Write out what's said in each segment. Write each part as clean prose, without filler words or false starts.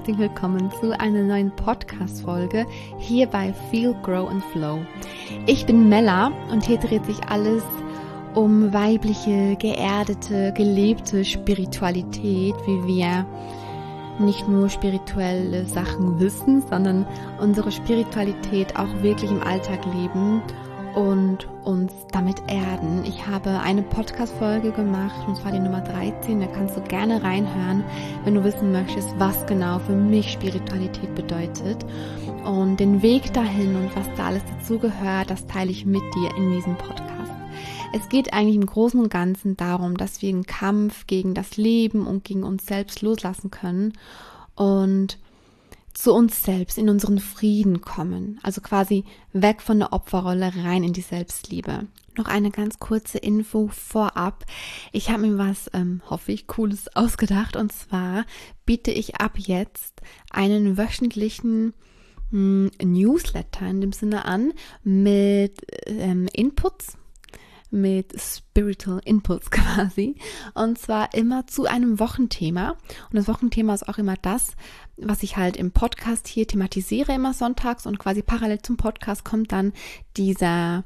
herzlich willkommen zu einer neuen Podcast-Folge hier bei Feel, Grow and Flow. Ich bin Mella und hier dreht sich alles um weibliche, geerdete, gelebte Spiritualität, wie wir nicht nur spirituelle Sachen wissen, sondern unsere Spiritualität auch wirklich im Alltag leben und uns damit erden. Ich habe eine Podcast-Folge gemacht, und zwar die Nummer 13, da kannst du gerne reinhören, wenn du wissen möchtest, was genau für mich Spiritualität bedeutet. Und den Weg dahin und was da alles dazugehört, das teile ich mit dir in diesem Podcast. Es geht eigentlich im Großen und Ganzen darum, dass wir einen Kampf gegen das Leben und gegen uns selbst loslassen können und zu uns selbst, in unseren Frieden kommen. Also quasi weg von der Opferrolle, rein in die Selbstliebe. Noch eine ganz kurze Info vorab. Ich habe mir was, hoffe ich, Cooles ausgedacht. Und zwar biete ich ab jetzt einen wöchentlichen Newsletter in dem Sinne an mit Inputs, mit Spiritual Inputs quasi, und zwar immer zu einem Wochenthema. Und das Wochenthema ist auch immer das, was ich halt im Podcast hier thematisiere, immer sonntags, und quasi parallel zum Podcast kommt dann dieser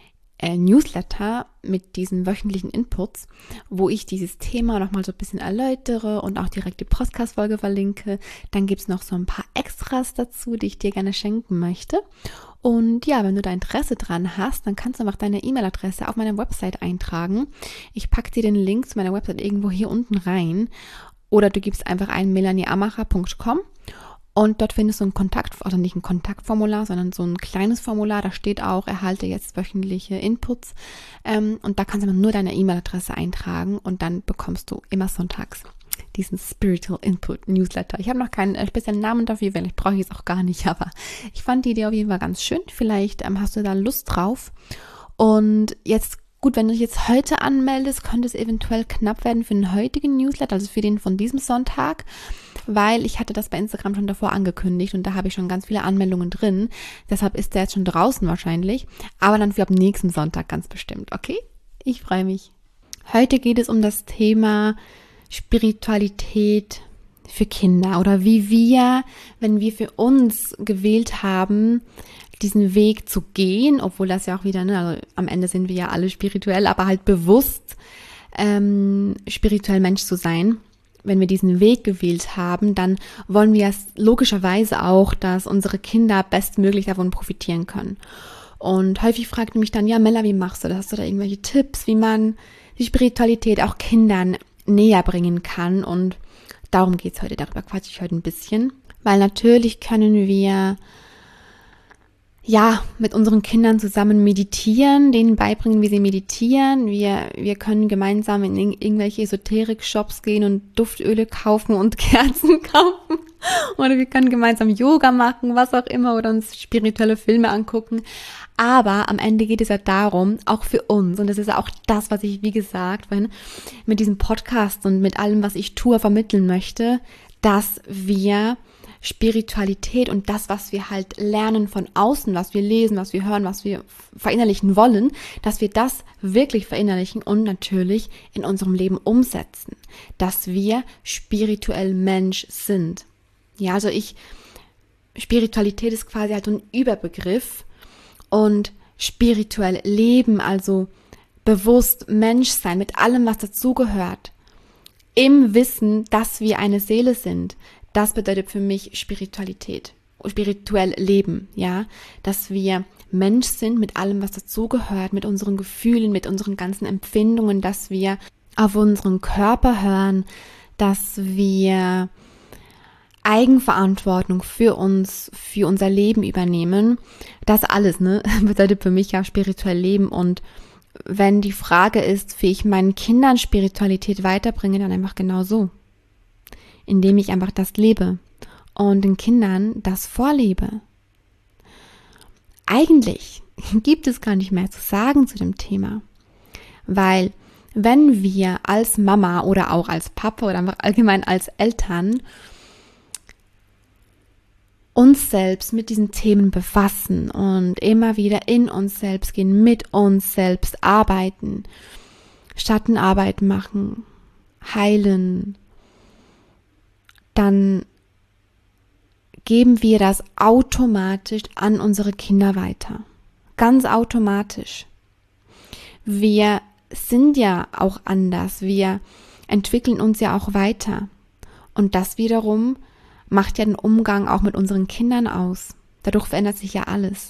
Newsletter mit diesen wöchentlichen Inputs, wo ich dieses Thema nochmal so ein bisschen erläutere und auch direkt die Podcast-Folge verlinke. Dann gibt es noch so ein paar Extras dazu, die ich dir gerne schenken möchte. Und ja, wenn du da Interesse dran hast, dann kannst du einfach deine E-Mail-Adresse auf meiner Website eintragen. Ich packe dir den Link zu meiner Website irgendwo hier unten rein. Oder du gibst einfach ein melanieamacher.com und dort findest du ein also nicht ein Kontaktformular, sondern so ein kleines Formular. Da steht auch, erhalte jetzt wöchentliche Inputs. Und da kannst du einfach nur deine E-Mail-Adresse eintragen und dann bekommst du immer sonntags diesen Spiritual Input Newsletter. Ich habe noch keinen speziellen Namen dafür, weil ich brauche es auch gar nicht, aber ich fand die Idee auf jeden Fall ganz schön. Vielleicht hast du da Lust drauf. Und jetzt, gut, wenn du dich jetzt heute anmeldest, könnte es eventuell knapp werden für den heutigen Newsletter, also für den von diesem Sonntag, weil ich hatte das bei Instagram schon davor angekündigt und da habe ich schon ganz viele Anmeldungen drin. Deshalb ist der jetzt schon draußen wahrscheinlich, aber dann für ab nächsten Sonntag ganz bestimmt, okay? Ich freue mich. Heute geht es um das Thema Spiritualität für Kinder oder wie wir, wenn wir für uns gewählt haben, diesen Weg zu gehen, obwohl das ja auch wieder, also am Ende sind wir ja alle spirituell, aber halt bewusst spirituell Mensch zu sein. Wenn wir diesen Weg gewählt haben, dann wollen wir logischerweise auch, dass unsere Kinder bestmöglich davon profitieren können. Und häufig fragt mich dann, ja Mella, wie machst du das? Hast du da irgendwelche Tipps, wie man die Spiritualität auch Kindern näher bringen kann? Und darum geht's heute, darüber quatsche ich heute ein bisschen, weil natürlich können wir mit unseren Kindern zusammen meditieren, denen beibringen, wie sie meditieren. Wir können gemeinsam in irgendwelche Esoterik-Shops gehen und Duftöle kaufen und Kerzen kaufen. Oder wir können gemeinsam Yoga machen, was auch immer, oder uns spirituelle Filme angucken. Aber am Ende geht es ja darum, auch für uns, und das ist ja auch das, was ich, wie gesagt, mit diesem Podcast und mit allem, was ich tue, vermitteln möchte, dass wir Spiritualität und das, was wir halt lernen von außen, was wir lesen, was wir hören, was wir verinnerlichen wollen, dass wir das wirklich verinnerlichen und natürlich in unserem Leben umsetzen, dass wir spirituell Mensch sind. Ja, also Spiritualität ist quasi halt ein Überbegriff, und spirituell leben, also bewusst Mensch sein mit allem, was dazugehört, im Wissen, dass wir eine Seele sind. Das bedeutet für mich Spiritualität, spirituell leben, ja, dass wir Mensch sind mit allem, was dazugehört, mit unseren Gefühlen, mit unseren ganzen Empfindungen, dass wir auf unseren Körper hören, dass wir Eigenverantwortung für uns, für unser Leben übernehmen. Das alles, bedeutet für mich ja spirituell leben. Und wenn die Frage ist, wie ich meinen Kindern Spiritualität weiterbringe, dann einfach genau so. Indem ich einfach das lebe und den Kindern das vorlebe. Eigentlich gibt es gar nicht mehr zu sagen zu dem Thema, weil wenn wir als Mama oder auch als Papa oder einfach allgemein als Eltern uns selbst mit diesen Themen befassen und immer wieder in uns selbst gehen, mit uns selbst arbeiten, Schattenarbeit machen, heilen, dann geben wir das automatisch an unsere Kinder weiter. Ganz automatisch. Wir sind ja auch anders. Wir entwickeln uns ja auch weiter. Und das wiederum macht ja den Umgang auch mit unseren Kindern aus. Dadurch verändert sich ja alles.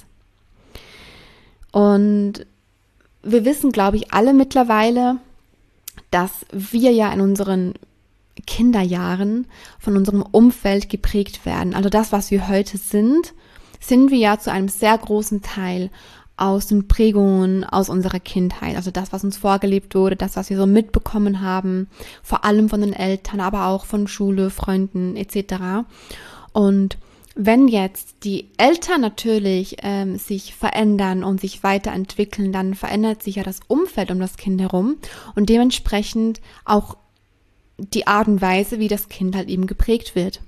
Und wir wissen, glaube ich, alle mittlerweile, dass wir ja in unseren Kinderjahren von unserem Umfeld geprägt werden. Also das, was wir heute sind wir ja zu einem sehr großen Teil aus den Prägungen aus unserer Kindheit. Also das, was uns vorgelebt wurde, das, was wir so mitbekommen haben, vor allem von den Eltern, aber auch von Schule, Freunden etc. Und wenn jetzt die Eltern natürlich sich verändern und sich weiterentwickeln, dann verändert sich ja das Umfeld um das Kind herum und dementsprechend auch die Art und Weise, wie das Kind halt eben geprägt wird.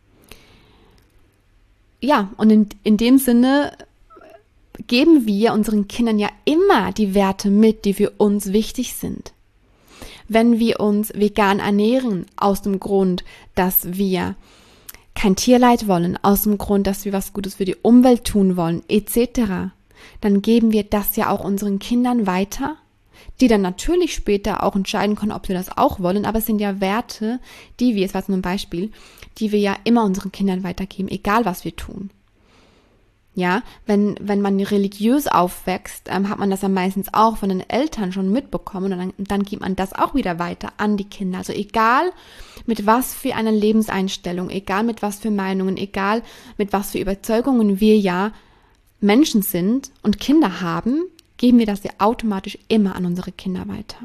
Ja, und in dem Sinne geben wir unseren Kindern ja immer die Werte mit, die für uns wichtig sind. Wenn wir uns vegan ernähren, aus dem Grund, dass wir kein Tierleid wollen, aus dem Grund, dass wir was Gutes für die Umwelt tun wollen, etc., dann geben wir das ja auch unseren Kindern weiter, die dann natürlich später auch entscheiden können, ob sie das auch wollen, aber es sind ja Werte, die wir, das war jetzt nur ein Beispiel, die wir ja immer unseren Kindern weitergeben, egal was wir tun. Ja, wenn man religiös aufwächst, hat man das ja meistens auch von den Eltern schon mitbekommen und dann gibt man das auch wieder weiter an die Kinder. Also egal mit was für einer Lebenseinstellung, egal mit was für Meinungen, egal mit was für Überzeugungen wir ja Menschen sind und Kinder haben, geben wir das ja automatisch immer an unsere Kinder weiter.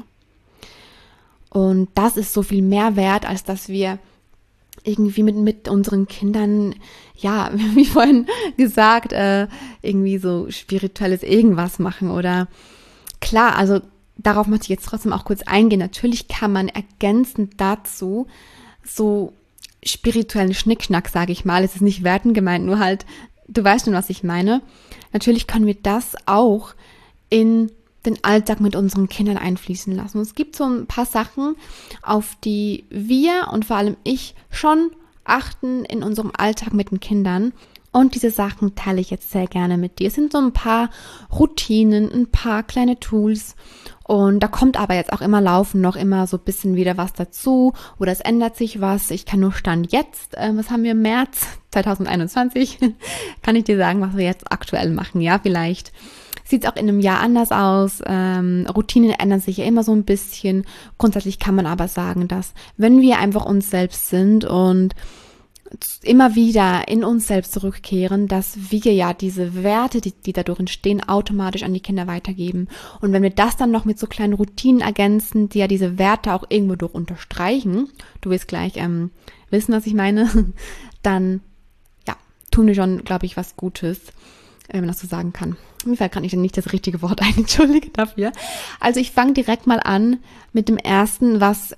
Und das ist so viel mehr wert, als dass wir irgendwie mit unseren Kindern, ja, wie vorhin gesagt, irgendwie so spirituelles irgendwas machen oder klar, also darauf möchte ich jetzt trotzdem auch kurz eingehen. Natürlich kann man ergänzend dazu so spirituellen Schnickschnack, sage ich mal, es ist nicht wertend gemeint, nur halt, du weißt schon, was ich meine. Natürlich können wir das auch in den Alltag mit unseren Kindern einfließen lassen. Und es gibt so ein paar Sachen, auf die wir und vor allem ich schon achten in unserem Alltag mit den Kindern. Und diese Sachen teile ich jetzt sehr gerne mit dir. Es sind so ein paar Routinen, ein paar kleine Tools. Und da kommt aber jetzt auch immer laufend noch immer so ein bisschen wieder was dazu oder es ändert sich was. Ich kann nur Stand jetzt, was haben wir im März 2021, kann ich dir sagen, was wir jetzt aktuell machen. Ja, vielleicht sieht es auch in einem Jahr anders aus. Routinen ändern sich ja immer so ein bisschen. Grundsätzlich kann man aber sagen, dass wenn wir einfach uns selbst sind und immer wieder in uns selbst zurückkehren, dass wir ja diese Werte, die dadurch entstehen, automatisch an die Kinder weitergeben. Und wenn wir das dann noch mit so kleinen Routinen ergänzen, die ja diese Werte auch irgendwo durch unterstreichen, du wirst gleich wissen, was ich meine, dann ja, tun wir schon, glaube ich, was Gutes, wenn man das so sagen kann. Mir fällt gerade nicht das richtige Wort ein, entschuldige dafür. Also ich fange direkt mal an mit dem ersten, was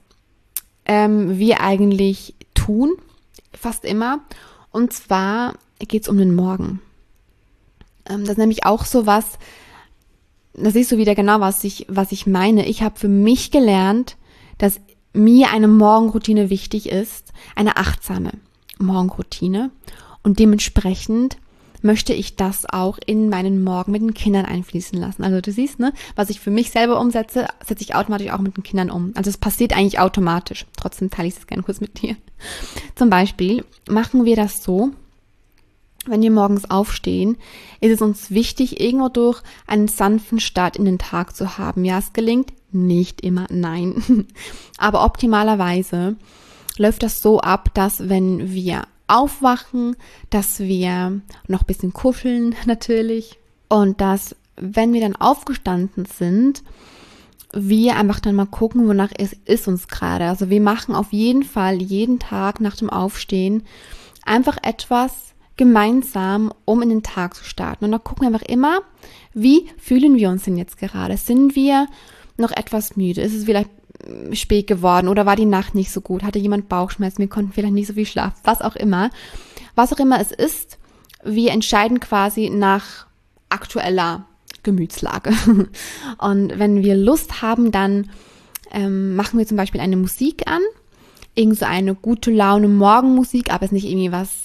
wir eigentlich tun, fast immer. Und zwar geht es um den Morgen. Das ist nämlich auch so was, da siehst du wieder genau, was ich meine. Ich habe für mich gelernt, dass mir eine Morgenroutine wichtig ist, eine achtsame Morgenroutine. Und dementsprechend möchte ich das auch in meinen Morgen mit den Kindern einfließen lassen. Also du siehst, ne, was ich für mich selber umsetze, setze ich automatisch auch mit den Kindern um. Also es passiert eigentlich automatisch. Trotzdem teile ich es gerne kurz mit dir. Zum Beispiel machen wir das so, wenn wir morgens aufstehen, ist es uns wichtig, irgendwo durch einen sanften Start in den Tag zu haben. Ja, es gelingt nicht immer, nein. Aber optimalerweise läuft das so ab, dass wenn wir aufwachen, dass wir noch ein bisschen kuscheln natürlich und dass, wenn wir dann aufgestanden sind, wir einfach dann mal gucken, wonach es ist uns gerade. Also wir machen auf jeden Fall jeden Tag nach dem Aufstehen einfach etwas gemeinsam, um in den Tag zu starten. Und dann gucken wir einfach immer, wie fühlen wir uns denn jetzt gerade? Sind wir noch etwas müde? Ist es vielleicht spät geworden oder war die Nacht nicht so gut? Hatte jemand Bauchschmerzen? Wir konnten vielleicht nicht so viel schlafen. Was auch immer. Was auch immer es ist, wir entscheiden quasi nach aktueller Gemütslage. Und wenn wir Lust haben, dann machen wir zum Beispiel eine Musik an. Irgend so eine gute Laune Morgenmusik, aber es ist nicht irgendwie was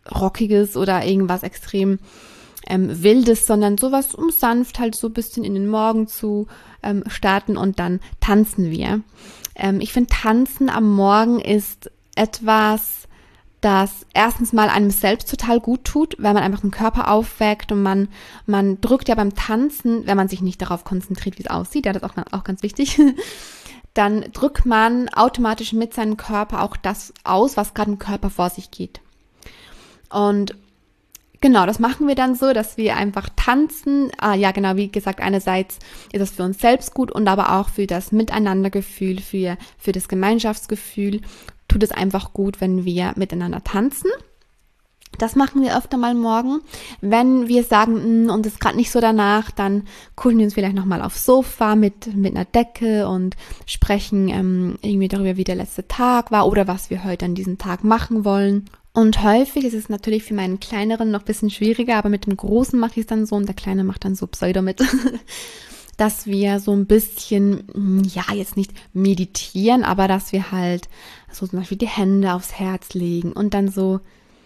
Rockiges oder irgendwas extrem Wildes, sondern sowas, um sanft halt so ein bisschen in den Morgen zu starten, und dann tanzen wir. Ich finde, Tanzen am Morgen ist etwas, das erstens mal einem selbst total gut tut, weil man einfach den Körper aufweckt, und man drückt ja beim Tanzen, wenn man sich nicht darauf konzentriert, wie es aussieht, ja, das ist auch ganz wichtig, dann drückt man automatisch mit seinem Körper auch das aus, was gerade im Körper vor sich geht. Und genau, das machen wir dann so, dass wir einfach tanzen. Ja, genau, wie gesagt, einerseits ist das für uns selbst gut und aber auch für das Miteinandergefühl, für das Gemeinschaftsgefühl tut es einfach gut, wenn wir miteinander tanzen. Das machen wir öfter mal morgen. Wenn wir sagen, uns ist gerade nicht so danach, dann kuscheln wir uns vielleicht nochmal aufs Sofa mit einer Decke und sprechen irgendwie darüber, wie der letzte Tag war oder was wir heute an diesem Tag machen wollen. Und häufig ist es natürlich für meinen Kleineren noch ein bisschen schwieriger, aber mit dem Großen mache ich es dann so, und der Kleine macht dann so Pseudo mit, dass wir so ein bisschen, ja, jetzt nicht meditieren, aber dass wir halt so zum Beispiel die Hände aufs Herz legen und dann so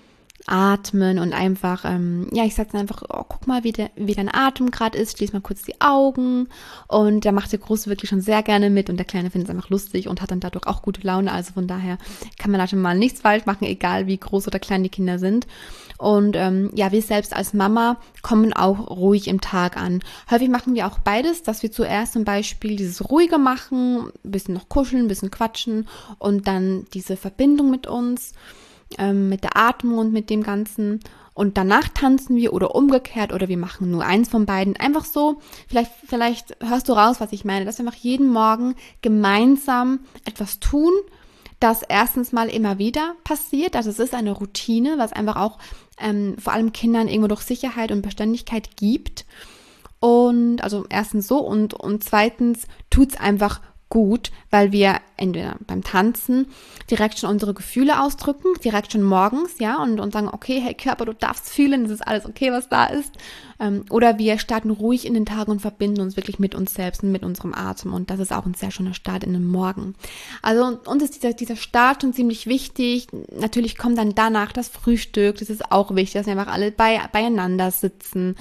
atmen und einfach, ja, ich sag's einfach, oh, guck mal, wie dein Atem gerade ist, schließ mal kurz die Augen, und da macht der Große wirklich schon sehr gerne mit, und der Kleine findet es einfach lustig und hat dann dadurch auch gute Laune, also von daher kann man da schon mal nichts falsch machen, egal wie groß oder klein die Kinder sind. Und ja, wir selbst als Mama kommen auch ruhig im Tag an. Häufig machen wir auch beides, dass wir zuerst zum Beispiel dieses Ruhige machen, ein bisschen noch kuscheln, ein bisschen quatschen und dann diese Verbindung mit uns, mit der Atmung und mit dem Ganzen, und danach tanzen wir oder umgekehrt oder wir machen nur eins von beiden. Einfach so, vielleicht hörst du raus, was ich meine, dass wir einfach jeden Morgen gemeinsam etwas tun, das erstens mal immer wieder passiert. Also es ist eine Routine, was einfach auch vor allem Kindern irgendwo durch Sicherheit und Beständigkeit gibt. Und also erstens so und zweitens tut's einfach gut, weil wir entweder beim Tanzen direkt schon unsere Gefühle ausdrücken, direkt schon morgens, ja, und sagen, okay, hey Körper, du darfst fühlen, es ist alles okay, was da ist. Oder wir starten ruhig in den Tag und verbinden uns wirklich mit uns selbst und mit unserem Atem, und das ist auch ein sehr schöner Start in den Morgen. Also uns ist dieser Start schon ziemlich wichtig. Natürlich kommt dann danach das Frühstück, das ist auch wichtig, dass wir einfach alle beieinander sitzen.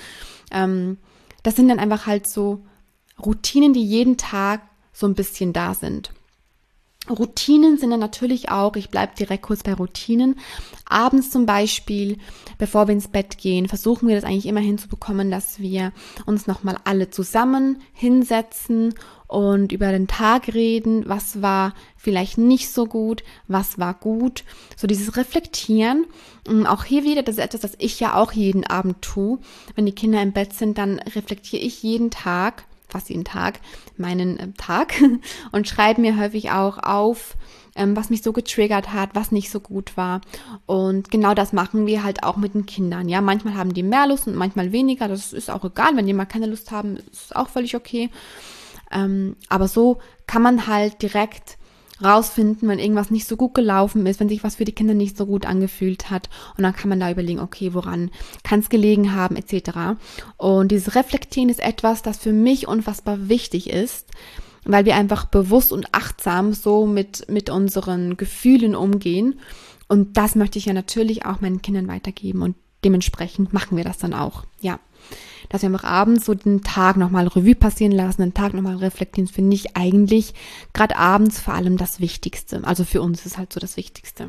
Das sind dann einfach halt so Routinen, die jeden Tag so ein bisschen da sind. Routinen sind dann natürlich auch, ich bleibe direkt kurz bei Routinen, abends zum Beispiel, bevor wir ins Bett gehen, versuchen wir das eigentlich immer hinzubekommen, dass wir uns nochmal alle zusammen hinsetzen und über den Tag reden, was war vielleicht nicht so gut, was war gut, so dieses Reflektieren. Auch hier wieder, das ist etwas, das ich ja auch jeden Abend tue. Wenn die Kinder im Bett sind, dann reflektiere ich fast jeden Tag, meinen Tag und schreibe mir häufig auch auf, was mich so getriggert hat, was nicht so gut war. Und genau das machen wir halt auch mit den Kindern. Ja, manchmal haben die mehr Lust und manchmal weniger. Das ist auch egal. Wenn die mal keine Lust haben, ist auch völlig okay. Aber so kann man halt direkt rausfinden, wenn irgendwas nicht so gut gelaufen ist, wenn sich was für die Kinder nicht so gut angefühlt hat, und dann kann man da überlegen, okay, woran kann es gelegen haben, etc. Und dieses Reflektieren ist etwas, das für mich unfassbar wichtig ist, weil wir einfach bewusst und achtsam so mit unseren Gefühlen umgehen, und das möchte ich ja natürlich auch meinen Kindern weitergeben, und dementsprechend machen wir das dann auch, ja. Dass wir einfach abends so den Tag nochmal Revue passieren lassen, den Tag nochmal reflektieren, finde ich eigentlich gerade abends vor allem das Wichtigste. Also für uns ist halt so das Wichtigste.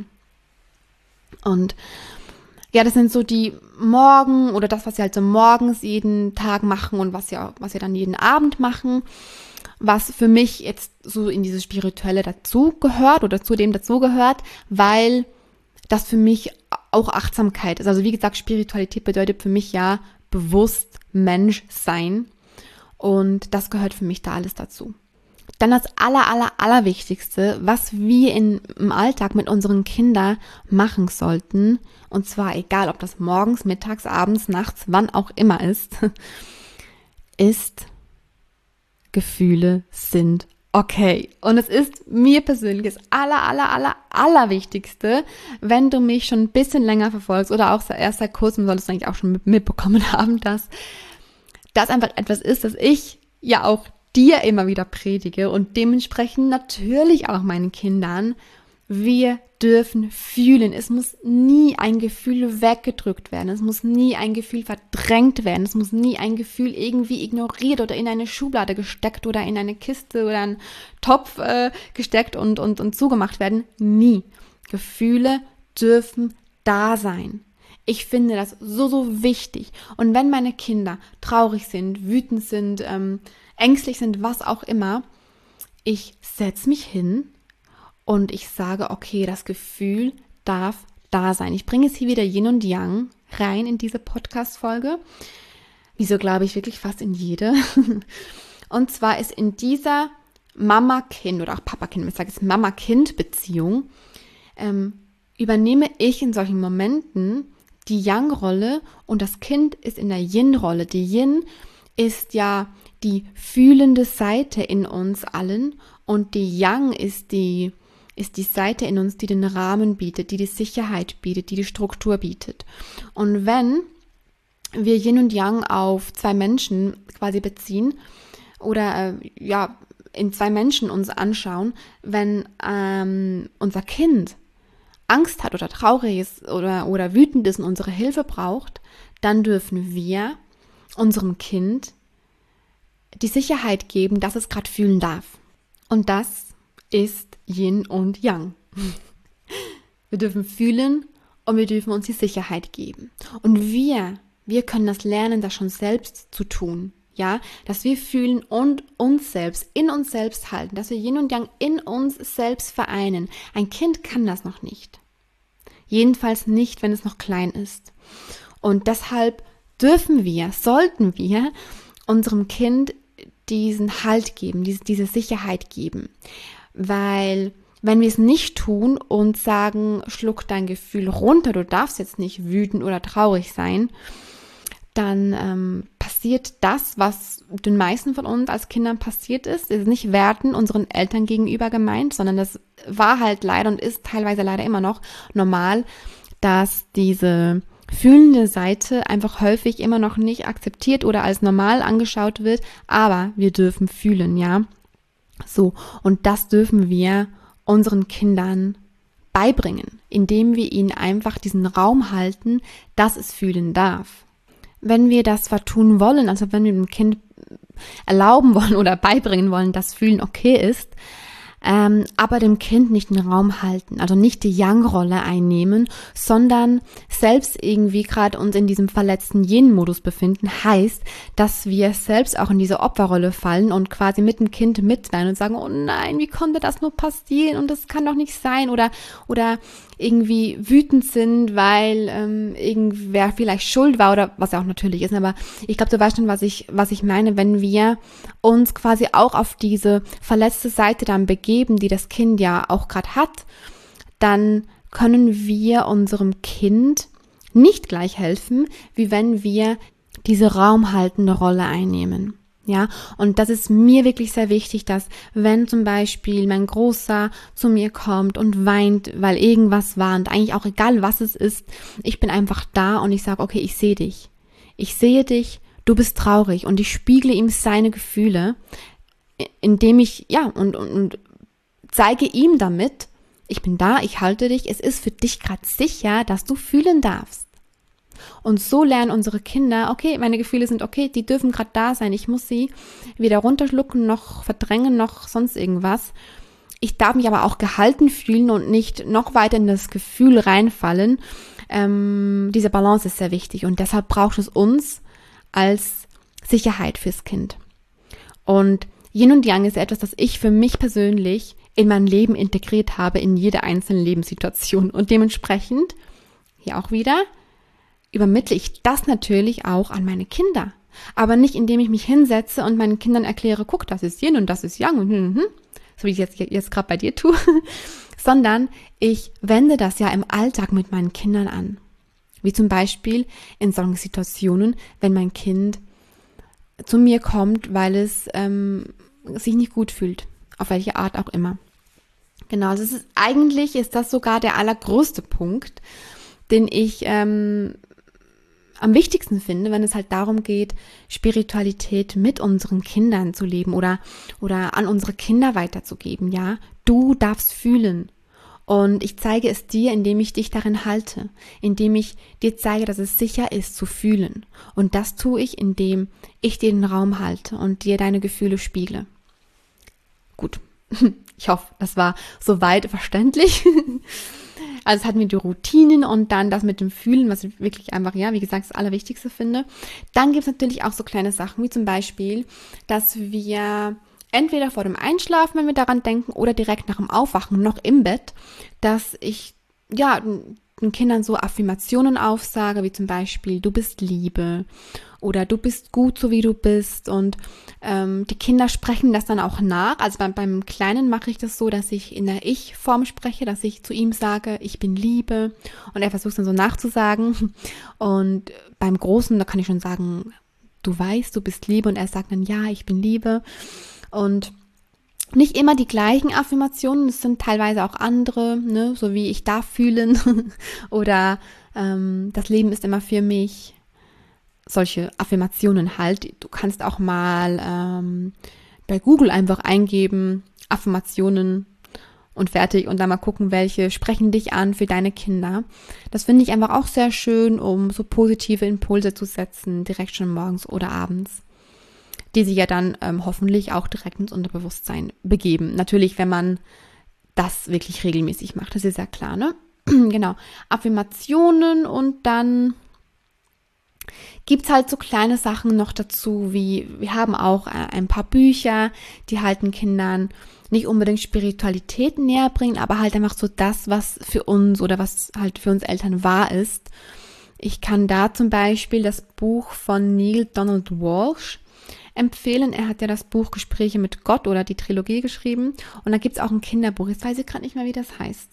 Und ja, das sind so die Morgen oder das, was wir halt so morgens jeden Tag machen und was wir dann jeden Abend machen, was für mich jetzt so in dieses Spirituelle dazugehört oder zu dem dazugehört, weil das für mich auch Achtsamkeit ist. Also wie gesagt, Spiritualität bedeutet für mich ja bewusst Mensch sein, und das gehört für mich da alles dazu. Dann das Allerwichtigste, was wir im Alltag mit unseren Kindern machen sollten, und zwar egal, ob das morgens, mittags, abends, nachts, wann auch immer ist Gefühle sind okay. Und es ist mir persönlich das Allerwichtigste, wenn du mich schon ein bisschen länger verfolgst oder auch erst seit kurzem, solltest du eigentlich auch schon mitbekommen haben, dass das einfach etwas ist, das ich ja auch dir immer wieder predige und dementsprechend natürlich auch meinen Kindern. Wir dürfen fühlen. Es muss nie ein Gefühl weggedrückt werden. Es muss nie ein Gefühl verdrängt werden. Es muss nie ein Gefühl irgendwie ignoriert oder in eine Schublade gesteckt oder in eine Kiste oder einen Topf gesteckt und zugemacht werden. Nie. Gefühle dürfen da sein. Ich finde das so wichtig. Und wenn meine Kinder traurig sind, wütend sind, ängstlich sind, was auch immer, ich setze mich hin und ich sage, okay, das Gefühl darf da sein. Ich bringe jetzt hier wieder Yin und Yang rein in diese Podcast-Folge. Wieso glaube ich wirklich fast in jede. Und zwar ist in dieser Mama-Kind oder auch Papa-Kind, ich sage jetzt Mama-Kind-Beziehung, übernehme ich in solchen Momenten die Yang-Rolle und das Kind ist in der Yin-Rolle. Die Yin ist ja die fühlende Seite in uns allen und die Yang ist die Seite in uns, die den Rahmen bietet, die Sicherheit bietet, die Struktur bietet. Und wenn wir Yin und Yang auf zwei Menschen quasi beziehen oder in zwei Menschen uns anschauen, wenn unser Kind Angst hat oder traurig ist oder wütend ist und unsere Hilfe braucht, dann dürfen wir unserem Kind die Sicherheit geben, dass es gerade fühlen darf. Und das ist Yin und Yang. Wir dürfen fühlen und wir dürfen uns die Sicherheit geben. Und wir können das lernen, das schon selbst zu tun. Ja, dass wir fühlen und uns selbst, in uns selbst halten, dass wir Yin und Yang in uns selbst vereinen. Ein Kind kann das noch nicht. Jedenfalls nicht, wenn es noch klein ist. Und deshalb sollten wir unserem Kind diesen Halt geben, diese Sicherheit geben. Weil wenn wir es nicht tun und sagen, schluck dein Gefühl runter, du darfst jetzt nicht wütend oder traurig sein, dann passiert das, was den meisten von uns als Kindern passiert ist. Es ist nicht werten unseren Eltern gegenüber gemeint, sondern das war halt leider und ist teilweise leider immer noch normal, dass diese fühlende Seite einfach häufig immer noch nicht akzeptiert oder als normal angeschaut wird, aber wir dürfen fühlen, ja. So, und das dürfen wir unseren Kindern beibringen, indem wir ihnen einfach diesen Raum halten, dass es fühlen darf. Wenn wir das tun wollen, also wenn wir dem Kind erlauben wollen oder beibringen wollen, dass Fühlen okay ist, aber dem Kind nicht den Raum halten, also nicht die Yang-Rolle einnehmen, sondern selbst irgendwie gerade uns in diesem verletzten Yin-Modus befinden, heißt, dass wir selbst auch in diese Opferrolle fallen und quasi mit dem Kind mitleiden und sagen, oh nein, wie konnte das nur passieren und das kann doch nicht sein oder irgendwie wütend sind, weil irgendwer vielleicht schuld war oder was ja auch natürlich ist, aber ich glaube, du weißt schon, was ich meine, wenn wir uns quasi auch auf diese verletzte Seite dann begeben, die das Kind ja auch gerade hat, dann können wir unserem Kind nicht gleich helfen, wie wenn wir diese raumhaltende Rolle einnehmen. Ja, und das ist mir wirklich sehr wichtig, dass wenn zum Beispiel mein Großer zu mir kommt und weint, weil irgendwas war und eigentlich auch egal, was es ist, ich bin einfach da und ich sage, okay, ich sehe dich. Ich sehe dich, du bist traurig und ich spiegle ihm seine Gefühle, indem ich, und zeige ihm damit, ich bin da, ich halte dich, es ist für dich gerade sicher, dass du fühlen darfst. Und so lernen unsere Kinder, okay, meine Gefühle sind okay, die dürfen gerade da sein, ich muss sie weder runterschlucken, noch verdrängen, noch sonst irgendwas. Ich darf mich aber auch gehalten fühlen und nicht noch weiter in das Gefühl reinfallen. Diese Balance ist sehr wichtig und deshalb braucht es uns als Sicherheit fürs Kind. Und Yin und Yang ist etwas, das ich für mich persönlich in mein Leben integriert habe, in jede einzelne Lebenssituation. Und dementsprechend, hier auch wieder, übermittle ich das natürlich auch an meine Kinder. Aber nicht, indem ich mich hinsetze und meinen Kindern erkläre, guck, das ist Yin und das ist Yang und so wie ich jetzt gerade bei dir tue, sondern ich wende das ja im Alltag mit meinen Kindern an. Wie zum Beispiel in solchen Situationen, wenn mein Kind zu mir kommt, weil es sich nicht gut fühlt, auf welche Art auch immer. Genau, also eigentlich ist das sogar der allergrößte Punkt, den ich am wichtigsten finde, wenn es halt darum geht, Spiritualität mit unseren Kindern zu leben oder an unsere Kinder weiterzugeben, ja. Du darfst fühlen. Und ich zeige es dir, indem ich dich darin halte, indem ich dir zeige, dass es sicher ist zu fühlen. Und das tue ich, indem ich dir den Raum halte und dir deine Gefühle spiegle. Gut, ich hoffe, das war soweit verständlich. Also es hatten wir die Routinen und dann das mit dem Fühlen, was ich wirklich einfach, ja, wie gesagt, das Allerwichtigste finde. Dann gibt es natürlich auch so kleine Sachen, wie zum Beispiel, dass wir entweder vor dem Einschlafen, wenn wir daran denken, oder direkt nach dem Aufwachen, noch im Bett, dass ich, ja, den Kindern so Affirmationen aufsage, wie zum Beispiel, du bist Liebe oder du bist gut, so wie du bist. Und die Kinder sprechen das dann auch nach. Also beim Kleinen mache ich das so, dass ich in der Ich-Form spreche, dass ich zu ihm sage, ich bin Liebe. Und er versucht es dann so nachzusagen. Und beim Großen, da kann ich schon sagen, du weißt, du bist Liebe. Und er sagt dann, ja, ich bin Liebe. Und nicht immer die gleichen Affirmationen, es sind teilweise auch andere, ne? So wie ich darf fühlen oder das Leben ist immer für mich. Solche Affirmationen halt. Du kannst auch mal bei Google einfach eingeben, Affirmationen und fertig und dann mal gucken, welche sprechen dich an für deine Kinder. Das finde ich einfach auch sehr schön, um so positive Impulse zu setzen, direkt schon morgens oder abends, die sich ja dann hoffentlich auch direkt ins Unterbewusstsein begeben. Natürlich, wenn man das wirklich regelmäßig macht, das ist ja klar, ne? Genau, Affirmationen und dann gibt es halt so kleine Sachen noch dazu, wie wir haben auch ein paar Bücher, die halt den Kindern nicht unbedingt Spiritualität näher bringen, aber halt einfach so das, was für uns oder was halt für uns Eltern wahr ist. Ich kann da zum Beispiel das Buch von Neale Donald Walsch empfehlen. Er hat ja das Buch Gespräche mit Gott oder die Trilogie geschrieben und da gibt es auch ein Kinderbuch. Jetzt weiß ich gerade nicht mehr, wie das heißt.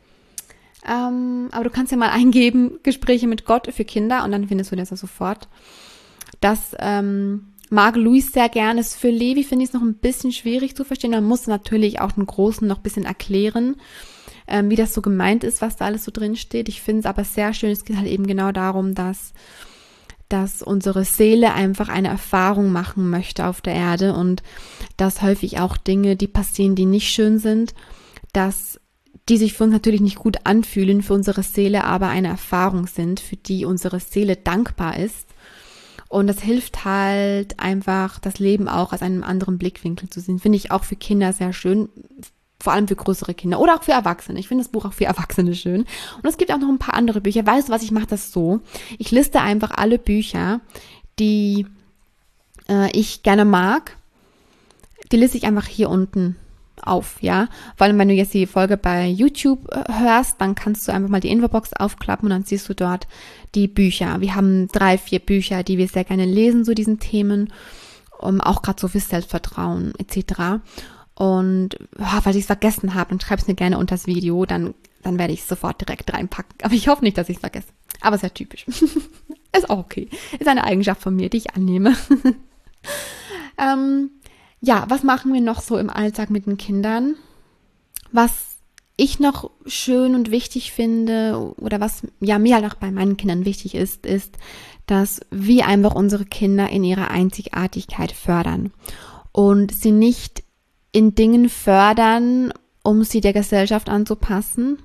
Aber du kannst ja mal eingeben, Gespräche mit Gott für Kinder und dann findest du das ja sofort. Das mag Luis sehr gerne. Für Levi finde ich es noch ein bisschen schwierig zu verstehen. Man muss natürlich auch den Großen noch ein bisschen erklären, wie das so gemeint ist, was da alles so drin steht. Ich finde es aber sehr schön. Es geht halt eben genau darum, dass unsere Seele einfach eine Erfahrung machen möchte auf der Erde und dass häufig auch Dinge, die passieren, die nicht schön sind, dass die sich für uns natürlich nicht gut anfühlen, für unsere Seele aber eine Erfahrung sind, für die unsere Seele dankbar ist. Und das hilft halt einfach, das Leben auch aus einem anderen Blickwinkel zu sehen. Finde ich auch für Kinder sehr schön, vor allem für größere Kinder oder auch für Erwachsene. Ich finde das Buch auch für Erwachsene schön. Und es gibt auch noch ein paar andere Bücher. Weißt du was, ich mache das so. Ich liste einfach alle Bücher, die ich gerne mag. Die liste ich einfach hier unten auf, ja. Vor allem, wenn du jetzt die Folge bei YouTube hörst, dann kannst du einfach mal die Infobox aufklappen und dann siehst du dort die Bücher. Wir haben 3, 4 Bücher, die wir sehr gerne lesen zu diesen Themen, auch gerade so für Selbstvertrauen etc. Und falls ich es vergessen habe, dann schreib es mir gerne unter das Video, dann werde ich es sofort direkt reinpacken. Aber ich hoffe nicht, dass ich es vergesse. Aber ist ja typisch. Ist auch okay. Ist eine Eigenschaft von mir, die ich annehme. Ja, was machen wir noch so im Alltag mit den Kindern? Was ich noch schön und wichtig finde oder was ja mir halt auch bei meinen Kindern wichtig ist, dass wir einfach unsere Kinder in ihrer Einzigartigkeit fördern und sie nicht in Dingen fördern, um sie der Gesellschaft anzupassen,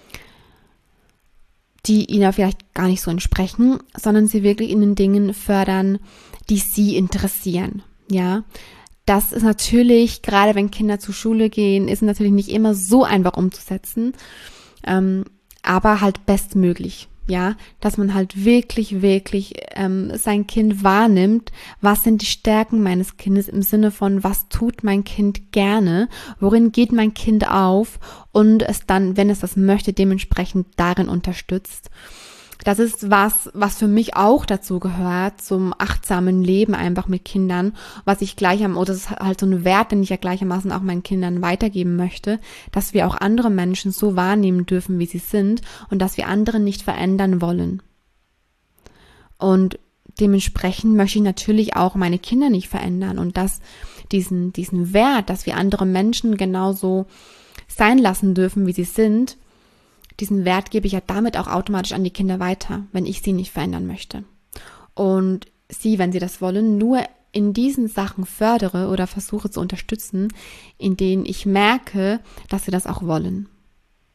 die ihnen vielleicht gar nicht so entsprechen, sondern sie wirklich in den Dingen fördern, die sie interessieren, ja. Das ist natürlich, gerade wenn Kinder zur Schule gehen, ist natürlich nicht immer so einfach umzusetzen, aber halt bestmöglich, ja, dass man halt wirklich sein Kind wahrnimmt, was sind die Stärken meines Kindes im Sinne von, was tut mein Kind gerne, worin geht mein Kind auf und es dann, wenn es das möchte, dementsprechend darin unterstützt. Das ist was für mich auch dazu gehört, zum achtsamen Leben einfach mit Kindern, was ich oder das ist halt so ein Wert, den ich ja gleichermaßen auch meinen Kindern weitergeben möchte, dass wir auch andere Menschen so wahrnehmen dürfen, wie sie sind und dass wir andere nicht verändern wollen. Und dementsprechend möchte ich natürlich auch meine Kinder nicht verändern und diesen Wert, dass wir andere Menschen genauso sein lassen dürfen, wie sie sind, diesen Wert gebe ich ja damit auch automatisch an die Kinder weiter, wenn ich sie nicht verändern möchte. Und sie, wenn sie das wollen, nur in diesen Sachen fördere oder versuche zu unterstützen, in denen ich merke, dass sie das auch wollen.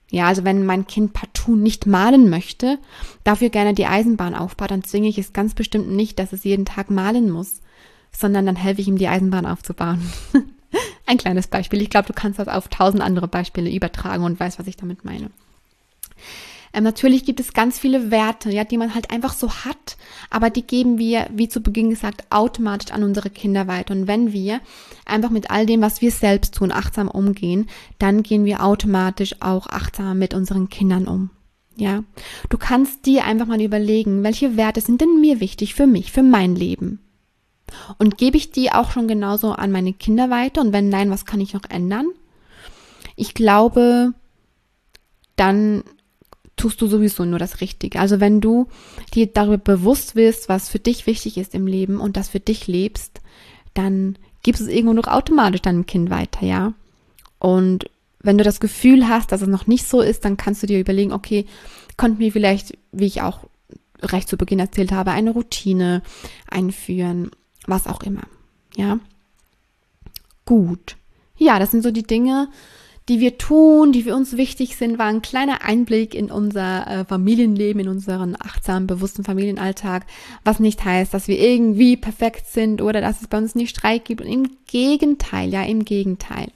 Ja, also wenn mein Kind partout nicht malen möchte, dafür gerne die Eisenbahn aufbaut, dann zwinge ich es ganz bestimmt nicht, dass es jeden Tag malen muss, sondern dann helfe ich ihm, die Eisenbahn aufzubauen. Ein kleines Beispiel. Ich glaube, du kannst das auf 1000 andere Beispiele übertragen und weißt, was ich damit meine. Natürlich gibt es ganz viele Werte, ja, die man halt einfach so hat, aber die geben wir, wie zu Beginn gesagt, automatisch an unsere Kinder weiter. Und wenn wir einfach mit all dem, was wir selbst tun, achtsam umgehen, dann gehen wir automatisch auch achtsam mit unseren Kindern um. Ja, du kannst dir einfach mal überlegen, welche Werte sind denn mir wichtig für mich, für mein Leben? Und gebe ich die auch schon genauso an meine Kinder weiter? Und wenn nein, was kann ich noch ändern? Ich glaube, dann tust du sowieso nur das Richtige. Also wenn du dir darüber bewusst wirst, was für dich wichtig ist im Leben und das für dich lebst, dann gibst du es irgendwo noch automatisch deinem Kind weiter, ja. Und wenn du das Gefühl hast, dass es noch nicht so ist, dann kannst du dir überlegen, okay, konnten wir vielleicht, wie ich auch recht zu Beginn erzählt habe, eine Routine einführen, was auch immer, ja. Gut. Ja, das sind so die Dinge, die wir tun, die für uns wichtig sind, war ein kleiner Einblick in unser Familienleben, in unseren achtsamen, bewussten Familienalltag, was nicht heißt, dass wir irgendwie perfekt sind oder dass es bei uns nicht Streit gibt. Und im Gegenteil, ja, im Gegenteil.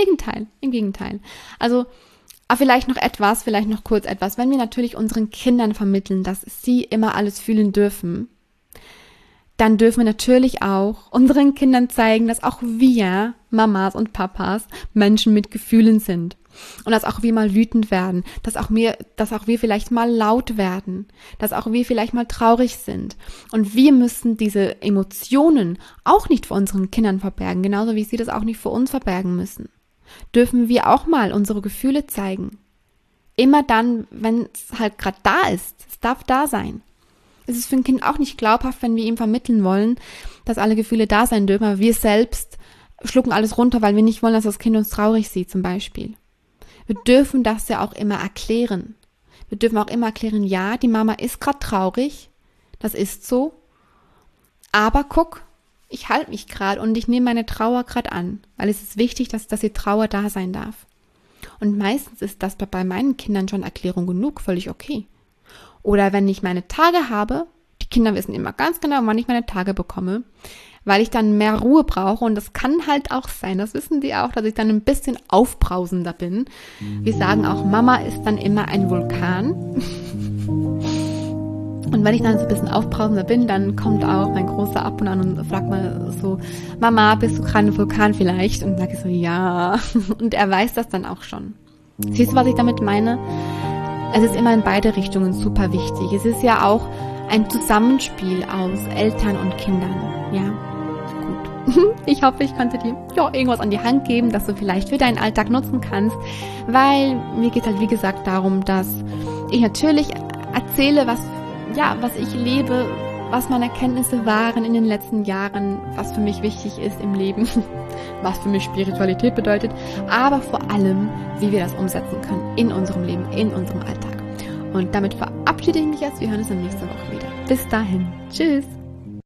Also, aber vielleicht noch kurz etwas. Wenn wir natürlich unseren Kindern vermitteln, dass sie immer alles fühlen dürfen, dann dürfen wir natürlich auch unseren Kindern zeigen, dass auch wir, Mamas und Papas, Menschen mit Gefühlen sind. Und dass auch wir mal wütend werden, dass auch wir vielleicht mal laut werden, dass auch wir vielleicht mal traurig sind. Und wir müssen diese Emotionen auch nicht vor unseren Kindern verbergen, genauso wie sie das auch nicht vor uns verbergen müssen. Dürfen wir auch mal unsere Gefühle zeigen. Immer dann, wenn es halt gerade da ist. Es darf da sein. Es ist für ein Kind auch nicht glaubhaft, wenn wir ihm vermitteln wollen, dass alle Gefühle da sein dürfen, aber wir selbst schlucken alles runter, weil wir nicht wollen, dass das Kind uns traurig sieht, zum Beispiel. Wir dürfen das ja auch immer erklären. Wir dürfen auch immer erklären, ja, die Mama ist gerade traurig, das ist so, aber guck, ich halte mich gerade und ich nehme meine Trauer gerade an, weil es ist wichtig, dass die Trauer da sein darf. Und meistens ist das bei meinen Kindern schon Erklärung genug, völlig okay. Oder wenn ich meine Tage habe, die Kinder wissen immer ganz genau, wann ich meine Tage bekomme, weil ich dann mehr Ruhe brauche und das kann halt auch sein, das wissen die auch, dass ich dann ein bisschen aufbrausender bin. Wir sagen auch, Mama ist dann immer ein Vulkan. Und wenn ich dann so ein bisschen aufbrausender bin, dann kommt auch mein Großer ab und an und fragt mal so, Mama, bist du gerade ein Vulkan vielleicht? Und sage ich so, ja. Und er weiß das dann auch schon. Siehst du, was ich damit meine? Es ist immer in beide Richtungen super wichtig. Es ist ja auch ein Zusammenspiel aus Eltern und Kindern. Ja, gut. Ich hoffe, ich konnte dir irgendwas an die Hand geben, das du vielleicht für deinen Alltag nutzen kannst, weil mir geht halt wie gesagt darum, dass ich natürlich erzähle, was ich lebe, was meine Erkenntnisse waren in den letzten Jahren, was für mich wichtig ist im Leben, was für mich Spiritualität bedeutet, aber vor allem, wie wir das umsetzen können in unserem Leben, in unserem Alltag. Und damit verabschiede ich mich jetzt. Wir hören uns nächste Woche wieder. Bis dahin. Tschüss.